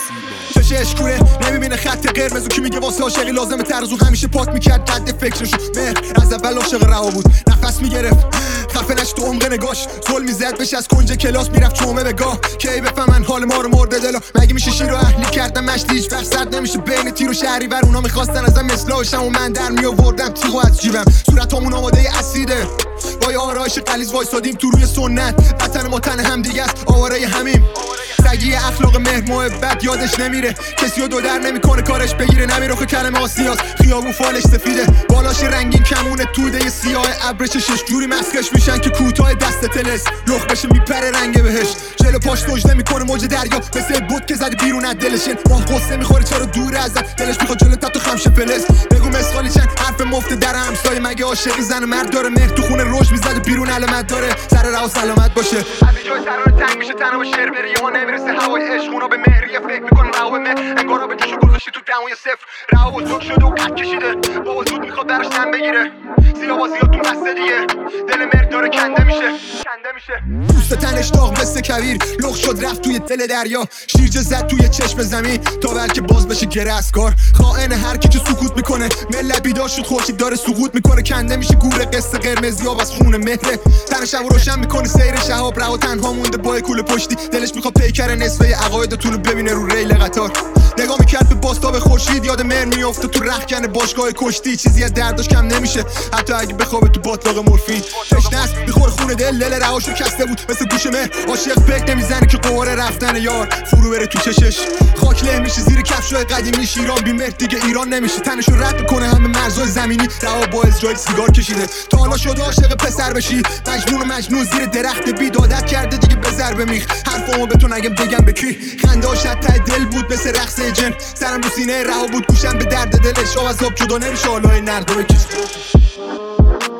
چشش کوره نمیبینه خط قرمز و کی میگه واسه عاشقی لازمه ترزو همیشه پاک میکرد قد فکرشو مهر از اول عاشق رها بود نفس میگرفت خفه نش تو عمق نگاش زل میزد بشه از کنج کلاس میرفت چومه به گاه کی بفهمن حال ما رو مرده دلا مگه میشه شیر و اهلی کردم مشتی هیچ وقت سرد نمیشه بین تیر و شهریور اونا میخواستن ازم مثلاشم و من در میآوردم تیغو از جیبم صورتامون آماده اسیده با یه آرایش غلیظ وایسادیم تو روی سنت وطن ما تن هم دیگه است آواره همیم سگی اخلاق مهر محبت یادش نمیره کسی رو دو در نمیکنه کارش بگیره نمیره خو کلمه آسیاست خیابون فالش سفیده بالاش رنگین کمونه توده سیاه ابر چشش جوری مسکش میشن که کوتاه دست تلس لخ بشه میپره رنگ بهش جلو پاش سجده میکنه موج دریا مثل بود که زدی بیرون از دلشن ماه قصه میخوره چرا دور ازت دلش میخواد جلو تا تو خمشه فلس بگو مسخالی چند حرف مفت در همسایه مگه عاشقی زن مرد داره مهر تو خونه روش میزد بیرون علامت داره سر راه سلامت باشه از جای ترانه تنگ میشه تنها شعر بری ها نمیرسه هوای عشق اونا به مهریه فکر میکنن راه مهر انگارا به جوشو گذاشتی تو دمای صفر راه و زوک شده و قد کشیده بابا زود میخواد براش دم بگیره سیاوازیات تو بسته دیگه دل مهر داره کنده میشه پوست تنش داغ مثل کویر لخ شد رفت توی دل دریا شیرجه زد توی چشم زمین تا بلکه باز بشه گره از کار خائن هر کی که سکوت میکنه ملت بیدار شد خورشید داره سقوط میکنه کنده میشه گور قصه قرمزی آب از خون مهره تن شب روشن میکنه سیر شهاب رها تنها مونده با کوله پشتی دلش میخواد پیکر نصفه عقایدتون رو ببینه رو ریل قطار نگاه میکرد به باستاب خورشید یاد مهر میافته تو رختکن باشگاه کشتی چیزی از دردش کم نمیشه حتی اگه بخوابه تو باطلاق مورفین تشنه است میخوره خون دل رهاش کسته بود مثل گوش مهر عاشق فکر نمیزنه که قواره رفتن یار فرو بره تو چشش خاک له میشه زیر کفشای قدیمی ایران بی مهر دیگه ایران نمیشه تنشو رد میکنه همه مرزهای زمینی رها با اسرائیل سیگار کشیده تا حالا شده عاشق پسر بشی مجنون زیر درخت بیدادت کرده دیگه بزر بمیخ حرفامو به تو نگم بگم به کی خنده شد ته دل بود مثل رقص جن سرم رو سینه رها بود گوشم به درد دلش آب از آب جدا نمیشه حالای نرد بکش